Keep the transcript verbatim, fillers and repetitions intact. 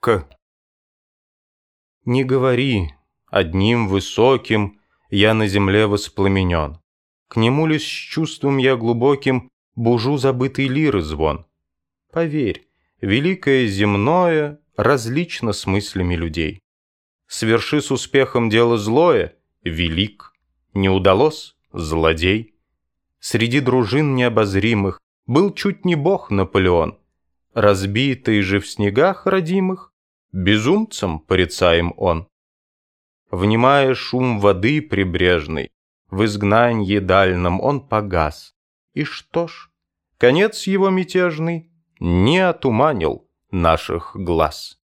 К. Не говори, одним высоким я на земле воспламенен. К нему лишь с чувством я глубоким бужу забытый лиры звон. Поверь, великое земное различно с мыслями людей. Сверши с успехом дело злое — велик, не удалось — злодей. Среди дружин необозримых был чуть не бог Наполеон, разбитый же в снегах родимых, безумцем порицаем он. Внимая шум воды прибрежной, в изгнанье дальнем он погас. И что ж, конец его мятежный не отуманил наших глаз.